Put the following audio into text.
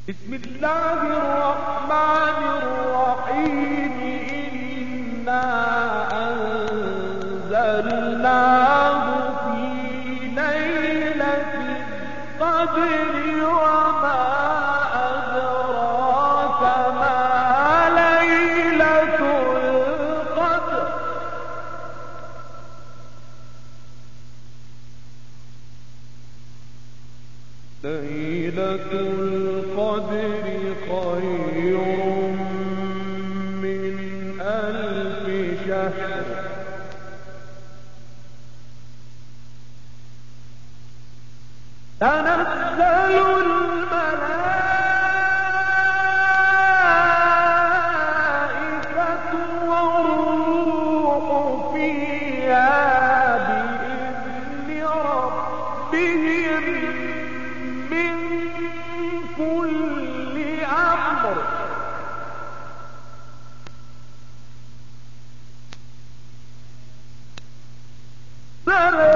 بسم الله الرحمن الرحيم. إنا أنزلناه في ليلة القدر وما أدراك ما ليلة القدر. ليلة القدر خير من 1000 شهر. تنزل الملائكة والروح فيها بإذن ربهم من كل أمر.